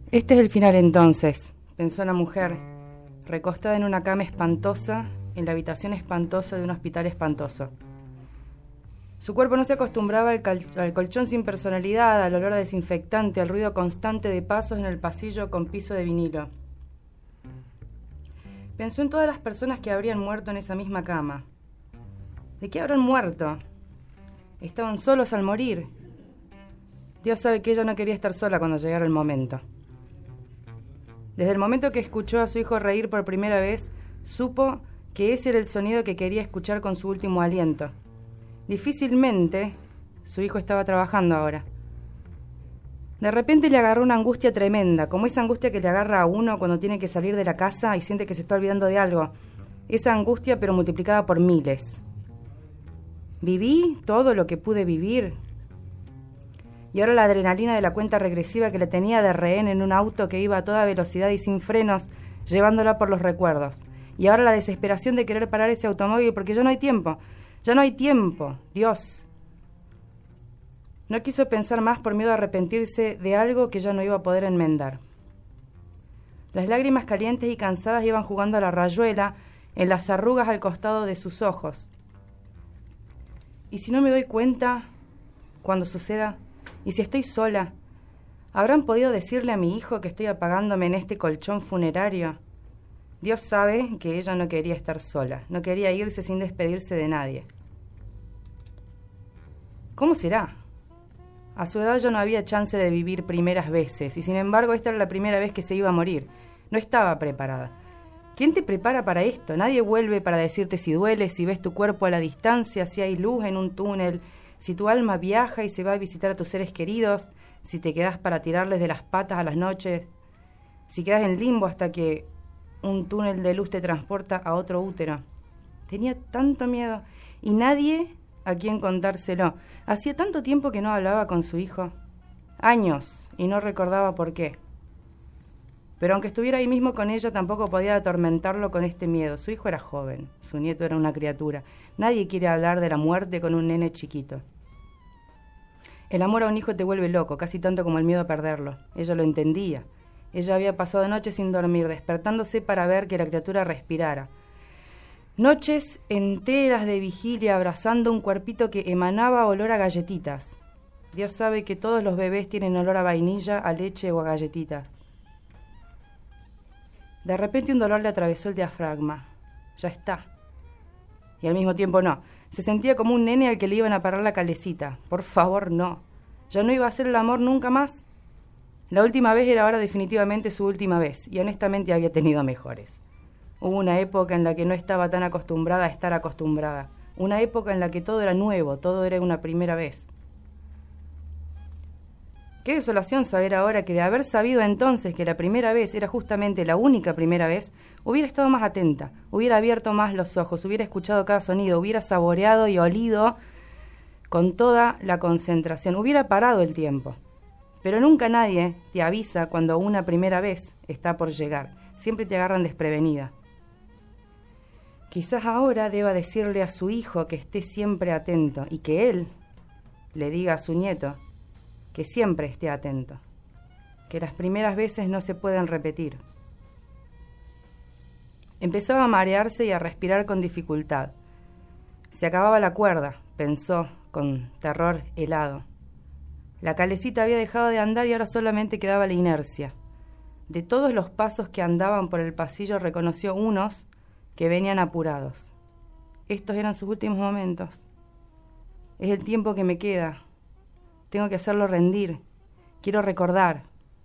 Este es el final entonces, pensó la mujer, recostada en una cama espantosa, en la habitación espantosa de un hospital espantoso. Su cuerpo no se acostumbraba al colchón sin personalidad, al olor a desinfectante, al ruido constante de pasos en el pasillo con piso de vinilo. Pensó en todas las personas que habrían muerto en esa misma cama. ¿De qué habrán muerto? Estaban solos al morir. Dios sabe que ella no quería estar sola cuando llegara el momento. Desde el momento que escuchó a su hijo reír por primera vez, supo que ese era el sonido que quería escuchar con su último aliento. Difícilmente su hijo estaba trabajando ahora. De repente le agarró una angustia tremenda, como esa angustia que le agarra a uno cuando tiene que salir de la casa y siente que se está olvidando de algo. Esa angustia, pero multiplicada por miles. Viví todo lo que pude vivir. Y ahora la adrenalina de la cuenta regresiva que le tenía de rehén en un auto que iba a toda velocidad y sin frenos, llevándola por los recuerdos. Y ahora la desesperación de querer parar ese automóvil porque ya no hay tiempo. Ya no hay tiempo, Dios. No quiso pensar más por miedo a arrepentirse de algo que ya no iba a poder enmendar. Las lágrimas calientes y cansadas iban jugando a la rayuela en las arrugas al costado de sus ojos. ¿Y si no me doy cuenta cuando suceda? ¿Y si estoy sola? ¿Habrán podido decirle a mi hijo que estoy apagándome en este colchón funerario? Dios sabe que ella no quería estar sola, no quería irse sin despedirse de nadie. ¿Cómo será? A su edad ya no había chance de vivir primeras veces, y sin embargo esta era la primera vez que se iba a morir. No estaba preparada. ¿Quién te prepara para esto? Nadie vuelve para decirte si duele, si ves tu cuerpo a la distancia, si hay luz en un túnel, si tu alma viaja y se va a visitar a tus seres queridos, si te quedas para tirarles de las patas a las noches, si quedas en limbo hasta que un túnel de luz te transporta a otro útero. Tenía tanto miedo y nadie a quien contárselo. Hacía tanto tiempo que no hablaba con su hijo. Años, y no recordaba por qué. Pero aunque estuviera ahí mismo con ella, tampoco podía atormentarlo con este miedo. Su hijo era joven, su nieto era una criatura. Nadie quiere hablar de la muerte con un nene chiquito. El amor a un hijo te vuelve loco, casi tanto como el miedo a perderlo. Ella lo entendía. Ella había pasado noches sin dormir, despertándose para ver que la criatura respirara. Noches enteras de vigilia abrazando un cuerpito que emanaba olor a galletitas. Dios sabe que todos los bebés tienen olor a vainilla, a leche o a galletitas. De repente un dolor le atravesó el diafragma. Ya está. Y al mismo tiempo no. Se sentía como un nene al que le iban a parar la calecita. Por favor, no. Ya no iba a hacer el amor nunca más. La última vez era ahora definitivamente su última vez, y honestamente había tenido mejores. Hubo una época en la que no estaba tan acostumbrada a estar acostumbrada. Una época en la que todo era nuevo, todo era una primera vez. Qué desolación saber ahora que de haber sabido entonces que la primera vez era justamente la única primera vez, hubiera estado más atenta, hubiera abierto más los ojos, hubiera escuchado cada sonido, hubiera saboreado y olido con toda la concentración, hubiera parado el tiempo. Pero nunca nadie te avisa cuando una primera vez está por llegar. Siempre te agarran desprevenida. Quizás ahora deba decirle a su hijo que esté siempre atento y que él le diga a su nieto que siempre esté atento, que las primeras veces no se pueden repetir. Empezaba a marearse y a respirar con dificultad. Se acababa la cuerda, pensó con terror helado. La calecita había dejado de andar y ahora solamente quedaba la inercia. De todos los pasos que andaban por el pasillo reconoció unos que venían apurados. Estos eran sus últimos momentos. Es el tiempo que me queda. Tengo que hacerlo rendir. Quiero recordar.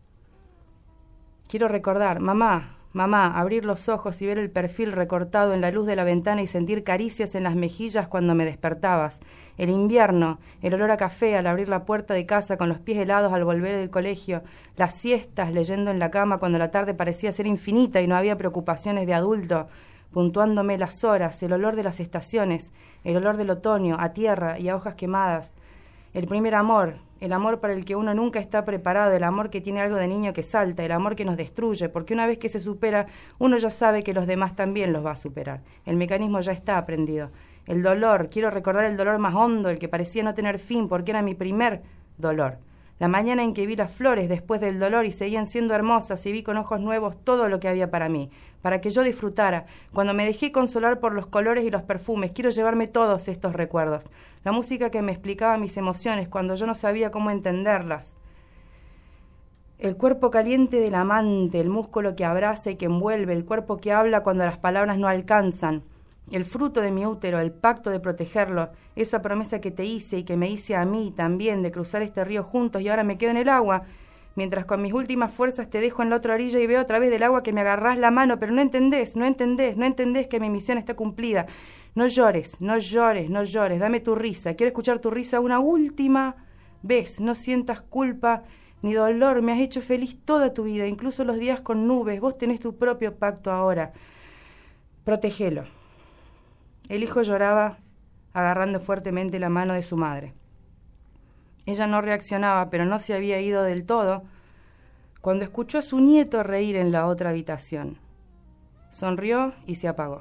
Mamá, abrir los ojos y ver el perfil recortado en la luz de la ventana y sentir caricias en las mejillas cuando me despertabas. El invierno, el olor a café al abrir la puerta de casa con los pies helados al volver del colegio, las siestas leyendo en la cama cuando la tarde parecía ser infinita y no había preocupaciones de adulto, puntuándome las horas, el olor de las estaciones, el olor del otoño, a tierra y a hojas quemadas. El primer amor, el amor para el que uno nunca está preparado, el amor que tiene algo de niño que salta, el amor que nos destruye, porque una vez que se supera, uno ya sabe que los demás también los va a superar. El mecanismo ya está aprendido. El dolor, quiero recordar el dolor más hondo, el que parecía no tener fin, porque era mi primer dolor. La mañana en que vi las flores después del dolor y seguían siendo hermosas y vi con ojos nuevos todo lo que había para mí, para que yo disfrutara. Cuando me dejé consolar por los colores y los perfumes, quiero llevarme todos estos recuerdos. La música que me explicaba mis emociones cuando yo no sabía cómo entenderlas. El cuerpo caliente del amante, el músculo que abraza y que envuelve, el cuerpo que habla cuando las palabras no alcanzan. El fruto de mi útero, el pacto de protegerlo, esa promesa que te hice y que me hice a mí también de cruzar este río juntos y ahora me quedo en el agua, mientras con mis últimas fuerzas te dejo en la otra orilla y veo a través del agua que me agarrás la mano, pero no entendés que mi misión está cumplida. No llores, no llores, no llores, dame tu risa, quiero escuchar tu risa una última vez, no sientas culpa ni dolor, me has hecho feliz toda tu vida, incluso los días con nubes, vos tenés tu propio pacto ahora, protégelo. El hijo lloraba agarrando fuertemente la mano de su madre. Ella no reaccionaba, pero no se había ido del todo cuando escuchó a su nieto reír en la otra habitación. Sonrió y se apagó.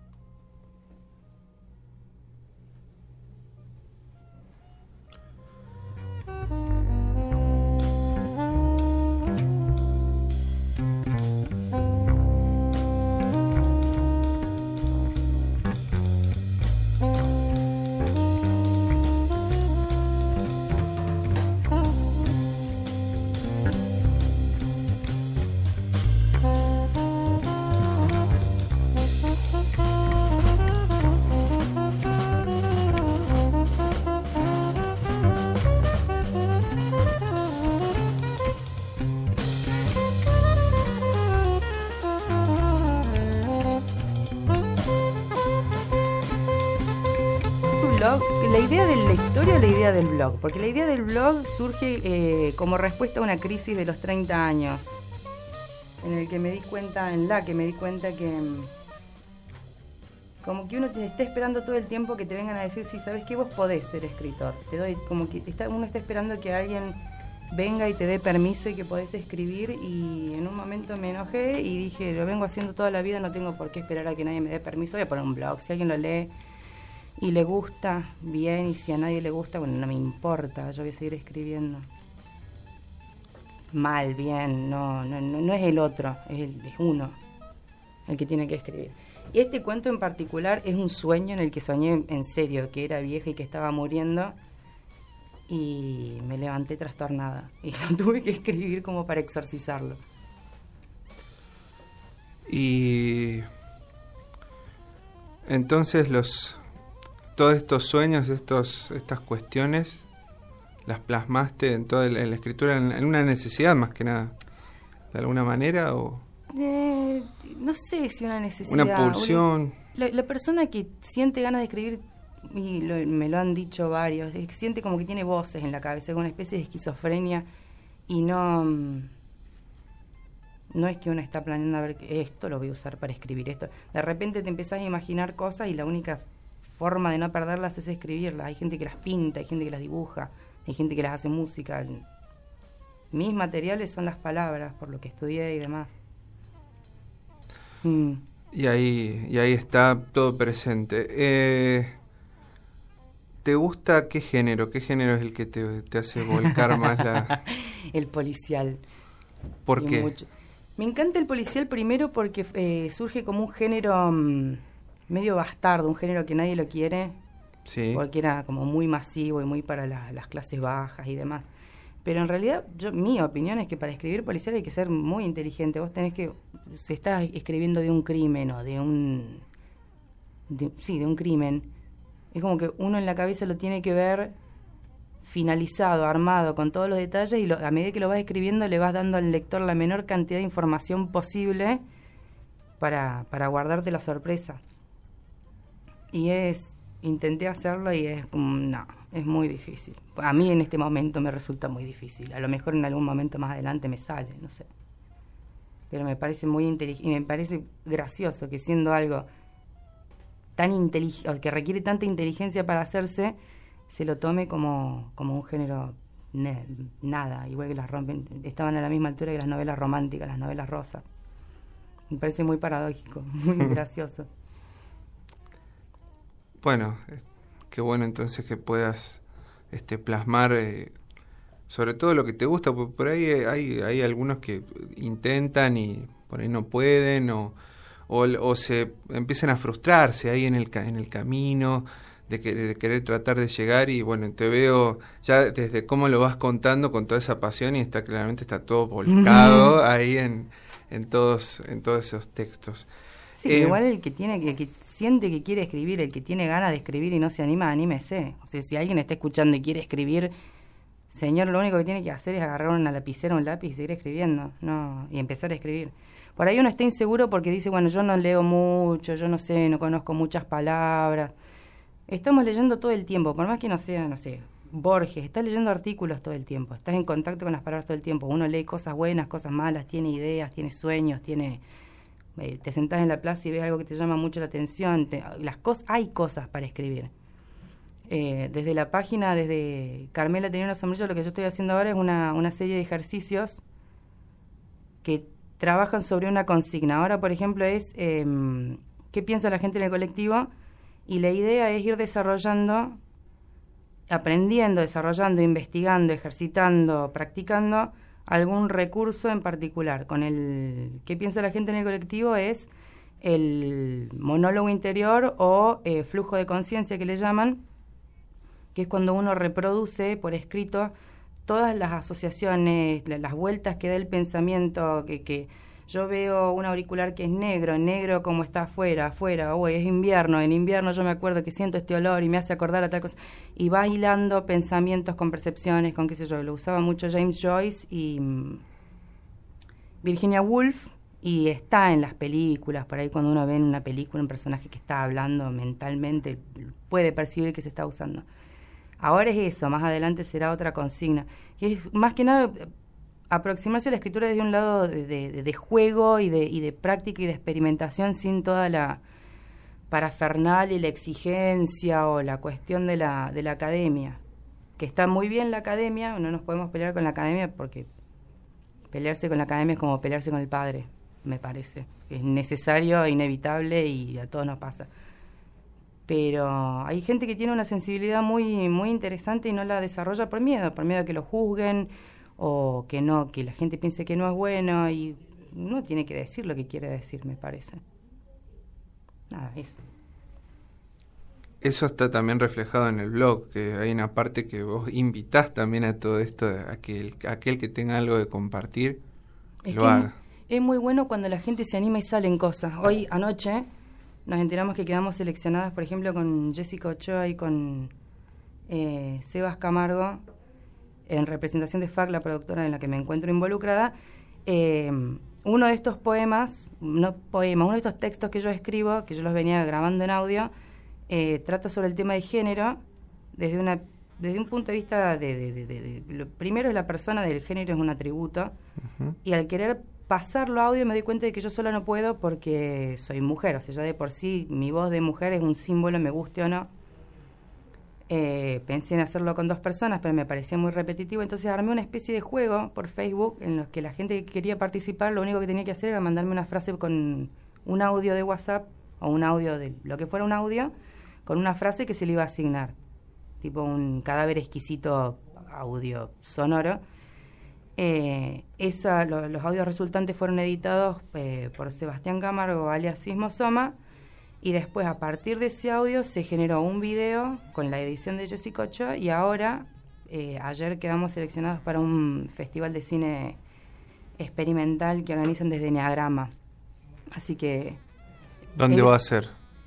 ¿La idea de la historia o la idea del blog? Porque la idea del blog surge como respuesta a una crisis de los 30 años, en la que me di cuenta que como que uno te está esperando todo el tiempo que te vengan a decir, sí, ¿sabes qué? Vos podés ser escritor. Te doy, como que uno está esperando que alguien venga y te dé permiso y que podés escribir, y en un momento me enojé y dije, lo vengo haciendo toda la vida, no tengo por qué esperar a que nadie me dé permiso, voy a poner un blog, si alguien lo lee y le gusta, bien, y si a nadie le gusta, bueno, no me importa, yo voy a seguir escribiendo. Mal, bien, no es el otro, es uno el que tiene que escribir. Y este cuento en particular es un sueño en el que soñé en serio, que era vieja y que estaba muriendo, y me levanté trastornada, y lo tuve que escribir como para exorcizarlo. Y entonces todos estos sueños, estas cuestiones, las plasmaste en toda la escritura en una necesidad más que nada, de alguna manera, o no sé si una necesidad, una pulsión. La persona que siente ganas de escribir, y me lo han dicho varios, siente como que tiene voces en la cabeza, como una especie de esquizofrenia, y no es que uno está planeando a ver esto lo voy a usar para escribir esto. De repente te empezás a imaginar cosas y la única forma de no perderlas es escribirlas. Hay gente que las pinta, hay gente que las dibuja, hay gente que las hace música. Mis materiales son las palabras, por lo que estudié y demás. Y ahí está todo presente. ¿Te gusta qué género? ¿Qué género es el que te hace volcar más El policial. ¿Por qué? Mucho. Me encanta el policial primero porque surge como un género medio bastardo, un género que nadie lo quiere, sí, porque era como muy masivo y muy para las clases bajas y demás. Pero en realidad, mi opinión es que para escribir policial hay que ser muy inteligente. Vos tenés que, se está escribiendo de un crimen o de un crimen. Es como que uno en la cabeza lo tiene que ver finalizado, armado, con todos los detalles, y a medida que lo vas escribiendo le vas dando al lector la menor cantidad de información posible para guardarte la sorpresa. Y intenté hacerlo y es muy difícil. A mí en este momento me resulta muy difícil. A lo mejor en algún momento más adelante me sale, no sé. Pero me parece muy inteligente y me parece gracioso que siendo algo tan inteligente, que requiere tanta inteligencia para hacerse, se lo tome como un género nada, igual que estaban a la misma altura que las novelas románticas, las novelas rosas. Me parece muy paradójico, muy gracioso. Bueno, qué bueno entonces que puedas plasmar sobre todo lo que te gusta, porque por ahí hay algunos que intentan y por ahí no pueden, o se empiezan a frustrarse ahí en el camino de querer tratar de llegar, y bueno, te veo ya desde cómo lo vas contando con toda esa pasión, y claramente está todo volcado ahí en todos esos textos. Sí, igual el que que siente que quiere escribir, el que tiene ganas de escribir y no se anima, anímese. O sea, si alguien está escuchando y quiere escribir, señor, lo único que tiene que hacer es agarrar una lapicera, un lápiz y seguir escribiendo, y empezar a escribir. Por ahí uno está inseguro porque dice, bueno, yo no leo mucho, yo no sé, no conozco muchas palabras. Estamos leyendo todo el tiempo, por más que no sea, no sé, Borges, estás leyendo artículos todo el tiempo, estás en contacto con las palabras todo el tiempo. Uno lee cosas buenas, cosas malas, tiene ideas, tiene sueños, te sentás en la plaza y ves algo que te llama mucho la atención. Hay cosas para escribir. Desde la página, desde Carmela tenía una sombrilla, lo que yo estoy haciendo ahora es una serie de ejercicios que trabajan sobre una consigna. Ahora, por ejemplo, es ¿qué piensa la gente en el colectivo? Y la idea es ir aprendiendo, desarrollando, investigando, ejercitando, practicando algún recurso en particular. Con el ¿qué piensa la gente en el colectivo? Es el monólogo interior o flujo de conciencia que le llaman, que es cuando uno reproduce por escrito todas las asociaciones, las vueltas que da el pensamiento, que yo veo un auricular que es negro como está afuera, es invierno, en invierno yo me acuerdo que siento este olor y me hace acordar a tal cosa, y va hilando pensamientos con percepciones, con qué sé yo, lo usaba mucho James Joyce y Virginia Woolf, y está en las películas, por ahí cuando uno ve en una película un personaje que está hablando mentalmente, puede percibir que se está usando. Ahora es eso, más adelante será otra consigna, que es más que nada aproximarse a la escritura desde un lado de juego y de práctica y de experimentación, sin toda la parafernalia y la exigencia o la cuestión de la academia, que está muy bien la academia, no nos podemos pelear con la academia porque pelearse con la academia es como pelearse con el padre, me parece, es necesario, inevitable y a todos nos pasa. Pero hay gente que tiene una sensibilidad muy, muy interesante y no la desarrolla por miedo a que lo juzguen, o que la gente piense que no es bueno, y uno tiene que decir lo que quiere decir, me parece. Nada, eso. Eso está también reflejado en el blog, que hay una parte que vos invitás también a todo esto, a que aquel que tenga algo de compartir, lo haga. Es muy bueno cuando la gente se anima y salen cosas. Hoy, anoche, nos enteramos que quedamos seleccionadas, por ejemplo, con Jessica Ochoa y con Sebas Camargo, en representación de FAC, la productora en la que me encuentro involucrada. Uno de estos uno de estos textos que yo escribo, que yo los venía grabando en audio, trata sobre el tema de género desde un punto de vista lo primero es la persona del género, es un atributo, y al querer pasarlo a audio me doy cuenta de que yo sola no puedo porque soy mujer, o sea, ya de por sí mi voz de mujer es un símbolo, me guste o no. Pensé en hacerlo con 2 personas, pero me parecía muy repetitivo, entonces armé una especie de juego por Facebook en los que la gente que quería participar lo único que tenía que hacer era mandarme una frase con un audio de WhatsApp o un audio de lo que fuera un audio, con una frase que se le iba a asignar, tipo un cadáver exquisito audio sonoro. Los audios resultantes fueron editados por Sebastián Camargo, alias Sismo Soma, y después a partir de ese audio se generó un video con la edición de Jessica Ochoa, y ahora, ayer quedamos seleccionados para un festival de cine experimental que organizan desde Neagrama. Así que... ¿Dónde va a ser?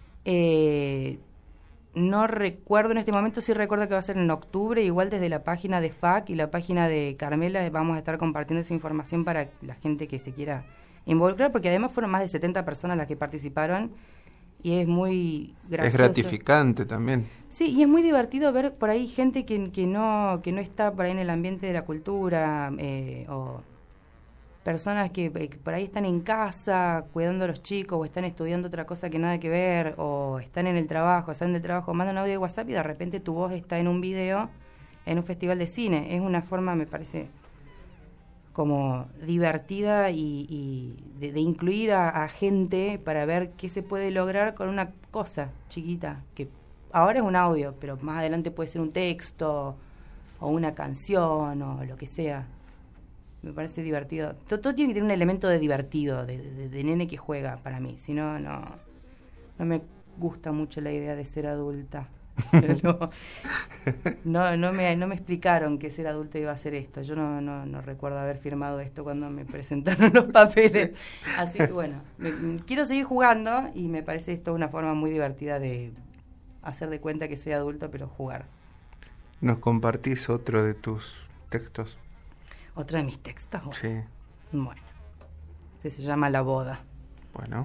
No recuerdo en este momento, sí recuerdo que va a ser en octubre, igual desde la página de FAC y la página de Carmela vamos a estar compartiendo esa información para la gente que se quiera involucrar, porque además fueron más de 70 personas las que participaron y es muy gracioso. Es gratificante también. Sí, y es muy divertido ver por ahí gente que no está por ahí en el ambiente de la cultura, o personas que por ahí están en casa cuidando a los chicos o están estudiando otra cosa que nada que ver, o están en el trabajo, salen del trabajo, mandan un audio de WhatsApp y de repente tu voz está en un video en un festival de cine. Es una forma, me parece, como divertida y de incluir a gente para ver qué se puede lograr con una cosa chiquita, que ahora es un audio, pero más adelante puede ser un texto o una canción o lo que sea. Me parece divertido. Todo tiene que tener un elemento de divertido, de nene que juega para mí. Si no, no me gusta mucho la idea de ser adulta. Pero no me explicaron que ser adulto iba a ser esto. Yo no recuerdo haber firmado esto cuando me presentaron los papeles. Así que bueno, quiero seguir jugando y me parece esto una forma muy divertida de hacer de cuenta que soy adulto, pero jugar. ¿Nos compartís otro de tus textos? ¿Otro de mis textos? Sí. Bueno, este se llama La boda. Bueno.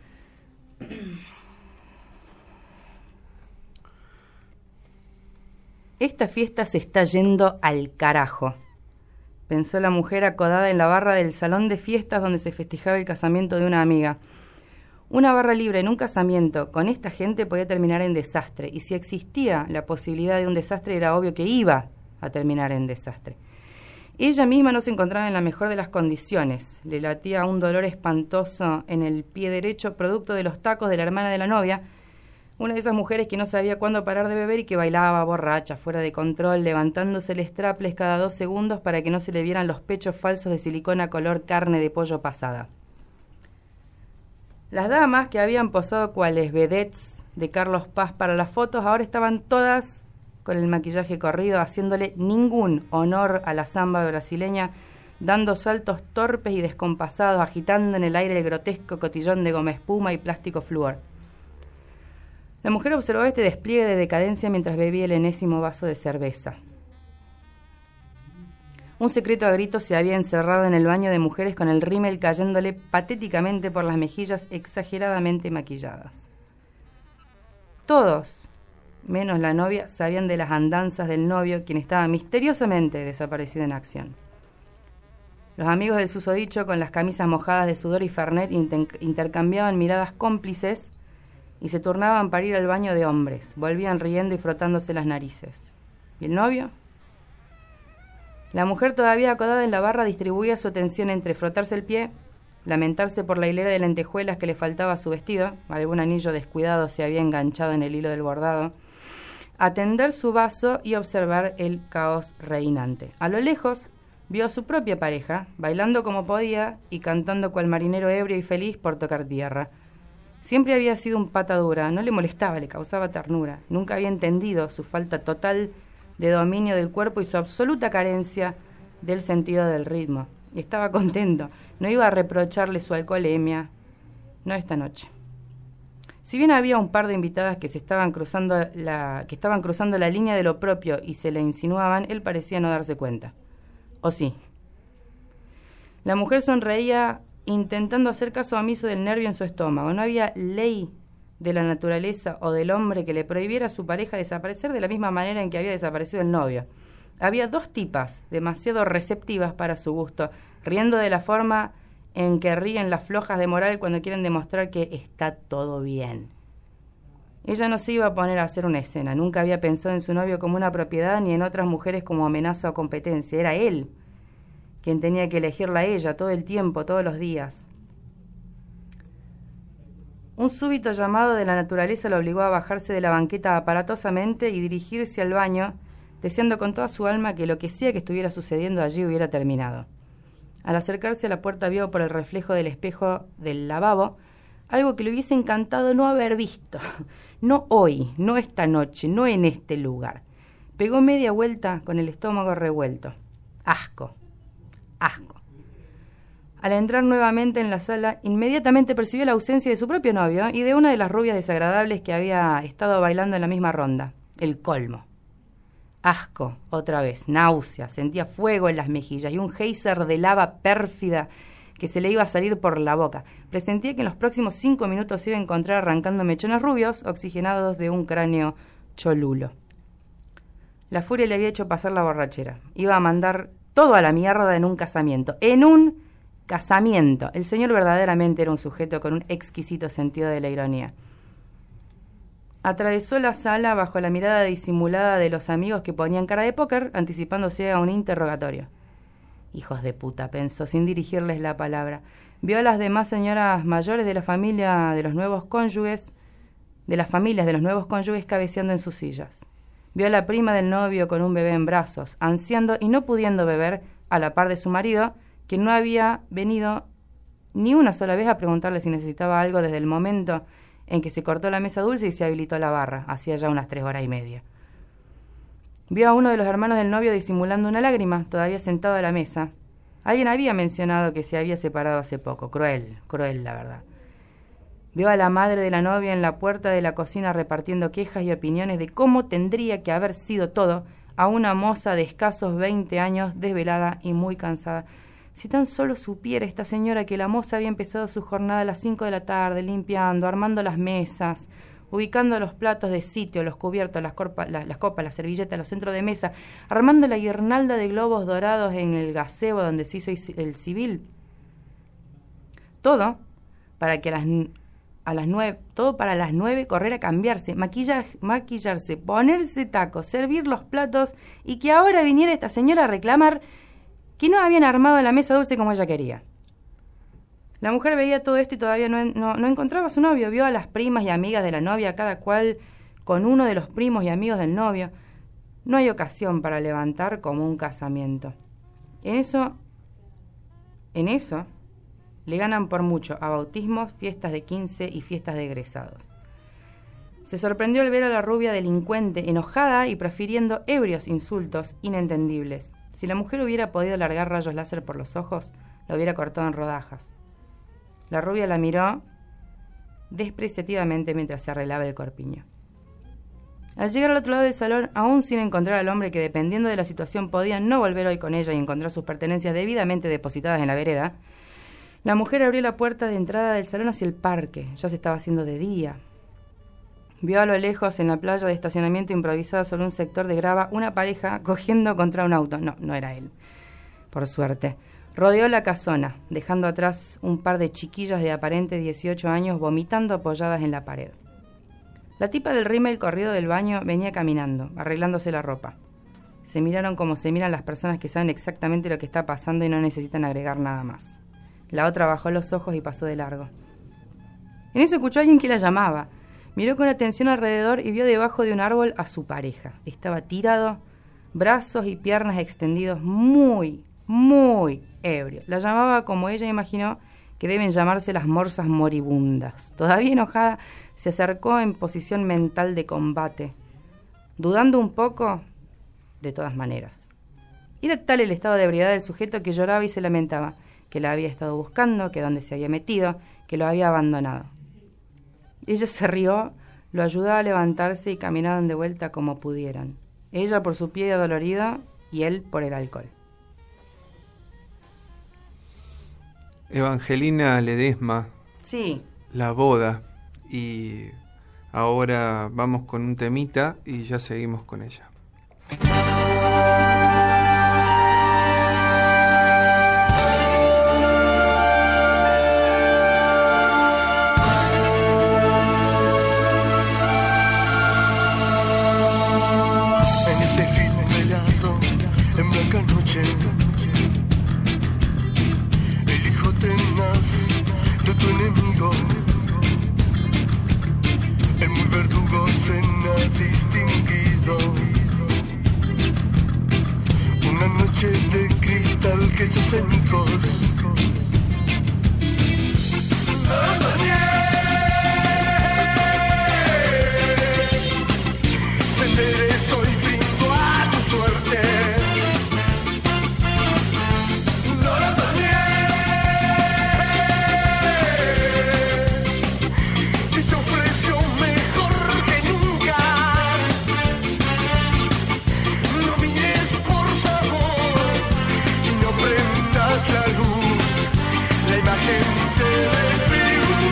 Esta fiesta se está yendo al carajo, pensó la mujer acodada en la barra del salón de fiestas donde se festejaba el casamiento de una amiga. Una barra libre en un casamiento con esta gente podía terminar en desastre, y si existía la posibilidad de un desastre era obvio que iba a terminar en desastre. Ella misma no se encontraba en la mejor de las condiciones. Le latía un dolor espantoso en el pie derecho, producto de los tacos de la hermana de la novia, una de esas mujeres que no sabía cuándo parar de beber y que bailaba borracha, fuera de control, levantándose el strapless cada 2 segundos para que no se le vieran los pechos falsos de silicona color carne de pollo pasada. Las damas que habían posado cuales vedettes de Carlos Paz para las fotos ahora estaban todas con el maquillaje corrido, haciéndole ningún honor a la samba brasileña, dando saltos torpes y descompasados, agitando en el aire el grotesco cotillón de goma espuma y plástico flúor. La mujer observaba este despliegue de decadencia mientras bebía el enésimo vaso de cerveza. Un secreto a gritos se había encerrado en el baño de mujeres con el rímel cayéndole patéticamente por las mejillas exageradamente maquilladas. Todos, menos la novia, sabían de las andanzas del novio, quien estaba misteriosamente desaparecido en acción. Los amigos del susodicho, con las camisas mojadas de sudor y fernet, intercambiaban miradas cómplices y se turnaban para ir al baño de hombres. Volvían riendo y frotándose las narices. ¿Y el novio? La mujer, todavía acodada en la barra, distribuía su atención entre frotarse el pie, lamentarse por la hilera de lentejuelas que le faltaba a su vestido, algún anillo descuidado se había enganchado en el hilo del bordado, atender su vaso y observar el caos reinante. A lo lejos vio a su propia pareja, bailando como podía y cantando cual marinero ebrio y feliz por tocar tierra. Siempre había sido un pata dura, no le molestaba, le causaba ternura. Nunca había entendido su falta total de dominio del cuerpo y su absoluta carencia del sentido del ritmo. Estaba contento, no iba a reprocharle su alcoholemia, no esta noche. Si bien había un par de invitadas que estaban cruzando la línea de lo propio y se le insinuaban, él parecía no darse cuenta. ¿O sí? La mujer sonreía intentando hacer caso omiso del nervio en su estómago. No había ley de la naturaleza o del hombre que le prohibiera a su pareja desaparecer de la misma manera en que había desaparecido el novio. Había 2 tipas demasiado receptivas para su gusto, riendo de la forma en que ríen las flojas de moral cuando quieren demostrar que está todo bien. Ella no se iba a poner a hacer una escena, nunca había pensado en su novio como una propiedad ni en otras mujeres como amenaza o competencia. Era él quien tenía que elegirla a ella todo el tiempo, todos los días. Un súbito llamado de la naturaleza lo obligó a bajarse de la banqueta aparatosamente y dirigirse al baño, deseando con toda su alma que lo que sea que estuviera sucediendo allí hubiera terminado. Al acercarse a la puerta vio por el reflejo del espejo del lavabo algo que le hubiese encantado no haber visto. No hoy, no esta noche, no en este lugar. Pegó media vuelta con el estómago revuelto. Asco. Al entrar nuevamente en la sala, inmediatamente percibió la ausencia de su propio novio y de una de las rubias desagradables que había estado bailando en la misma ronda. El colmo. Asco, otra vez, náusea, sentía fuego en las mejillas y un geyser de lava pérfida que se le iba a salir por la boca. Presentía que en los próximos 5 minutos se iba a encontrar arrancando mechones rubios, oxigenados de un cráneo cholulo. La furia le había hecho pasar la borrachera. Iba a mandar todo a la mierda en un casamiento. ¡En un casamiento! El señor verdaderamente era un sujeto con un exquisito sentido de la ironía. Atravesó la sala bajo la mirada disimulada de los amigos que ponían cara de póker, anticipándose a un interrogatorio. Hijos de puta, pensó, sin dirigirles la palabra. Vio a las demás señoras mayores de la familia de los nuevos cónyuges, cabeceando en sus sillas. Vio a la prima del novio con un bebé en brazos, ansiando y no pudiendo beber, a la par de su marido, que no había venido ni una sola vez a preguntarle si necesitaba algo desde el momento en que se cortó la mesa dulce y se habilitó la barra, hacía ya unas 3 horas y media. Vio a uno de los hermanos del novio disimulando una lágrima, todavía sentado a la mesa. Alguien había mencionado que se había separado hace poco. Cruel, cruel, la verdad. Vio a la madre de la novia en la puerta de la cocina repartiendo quejas y opiniones de cómo tendría que haber sido todo a una moza de escasos 20 años, desvelada y muy cansada. Si tan solo supiera esta señora que la moza había empezado su jornada a las 5 de la tarde, limpiando, armando las mesas, ubicando los platos de sitio, los cubiertos, las copas, las servilletas, los centros de mesa, armando la guirnalda de globos dorados en el gazebo donde se hizo el civil. Todo para que a las 9 correr a cambiarse, maquillarse, ponerse tacos, servir los platos y que ahora viniera esta señora a reclamar que no habían armado la mesa dulce como ella quería. La mujer veía todo esto y todavía no encontraba a su novio. Vio a las primas y amigas de la novia, cada cual con uno de los primos y amigos del novio. No hay ocasión para levantar como un casamiento. En eso, le ganan por mucho a bautismos, fiestas de 15 y fiestas de egresados. Se sorprendió al ver a la rubia delincuente, enojada y profiriendo ebrios insultos inentendibles. Si la mujer hubiera podido largar rayos láser por los ojos, la hubiera cortado en rodajas. La rubia la miró despreciativamente mientras se arreglaba el corpiño. Al llegar al otro lado del salón, aún sin encontrar al hombre que, dependiendo de la situación, podía no volver hoy con ella y encontrar sus pertenencias debidamente depositadas en la vereda, la mujer abrió la puerta de entrada del salón hacia el parque. Ya se estaba haciendo de día. Vio a lo lejos, en la playa de estacionamiento improvisada sobre un sector de grava, una pareja cogiendo contra un auto. No era él, por suerte. Rodeó la casona, dejando atrás un par de chiquillas de aparente 18 años vomitando apoyadas en la pared. La tipa del rímel corrido del baño venía caminando, arreglándose la ropa. Se miraron como se miran las personas que saben exactamente lo que está pasando y no necesitan agregar nada más. La otra bajó los ojos y pasó de largo. En eso escuchó a alguien que la llamaba. Miró con atención alrededor y vio debajo de un árbol a su pareja. Estaba tirado, brazos y piernas extendidos, muy ebrio. La llamaba como ella imaginó que deben llamarse las morsas moribundas. Todavía enojada, se acercó en posición mental de combate, dudando un poco, de todas maneras. Era tal el estado de ebriedad del sujeto que lloraba y se lamentaba, que la había estado buscando, que dónde se había metido, que lo había abandonado. Ella se rió, lo ayudó a levantarse y caminaron de vuelta como pudieron. Ella por su pie dolorido y él por el alcohol. Evangelina Ledesma. Sí. La boda. Y ahora vamos con un temita y ya seguimos con ella. En este film velado, en blanca noche, el hijo tenaz de tu enemigo, el muy verdugo cena distinguido. Una noche de cristal que sus añicos se enderezó y brindo a tu suerte. No lo soñé y se ofreció mejor que nunca. No mires por favor y no prendas la luz. La imagen te desfigura.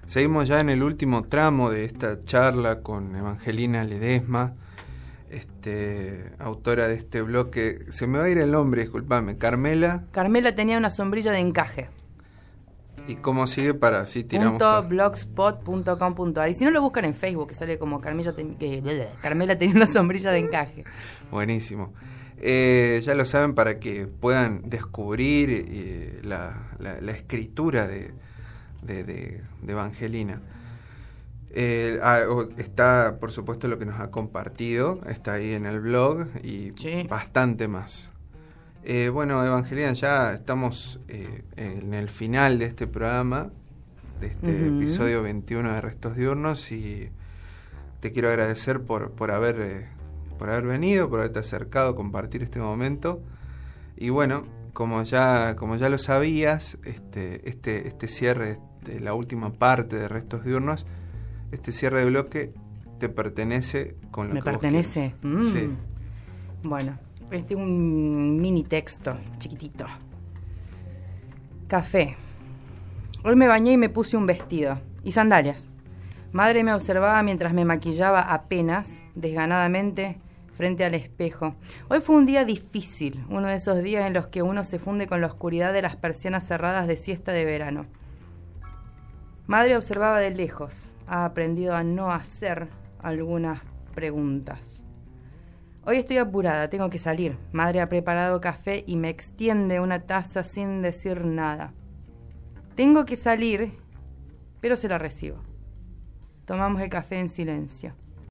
Seguimos ya en el último tramo de esta charla con Evangelina Ledesma, autora de este bloque. Se me va a ir el nombre, disculpame. Carmela. Carmela tenía una sombrilla de encaje. ¿Y cómo sigue para así tiramos? .blogspot.com.ar. Y si no, lo buscan en Facebook, que sale como Carmela tenía una sombrilla de encaje. Buenísimo. Ya lo saben, para que puedan descubrir la escritura de Evangelina. Está, por supuesto, lo que nos ha compartido, está ahí en el blog y sí, bastante más. Bueno, Evangelina, ya estamos en el final de este programa, de este episodio 21 de Restos Diurnos, y te quiero agradecer por haber venido, por haberte acercado a compartir este momento. Y bueno, como ya lo sabías, este cierre de la última parte de Restos Diurnos, este cierre de bloque te pertenece con lo ¿Me que pertenece? vos quieras. Sí. Bueno, este es un mini texto chiquitito. Café. Hoy me bañé y me puse un vestido y sandalias. Madre me observaba mientras me maquillaba apenas, desganadamente, frente al espejo. Hoy fue un día difícil, uno de esos días en los que uno se funde con la oscuridad de las persianas cerradas de siesta de verano. Madre observaba de lejos. Ha aprendido a no hacer algunas preguntas. Hoy estoy apurada, tengo que salir. Madre ha preparado café y me extiende una taza sin decir nada. Tengo que salir, pero se la recibo. Tomamos el café en silencio.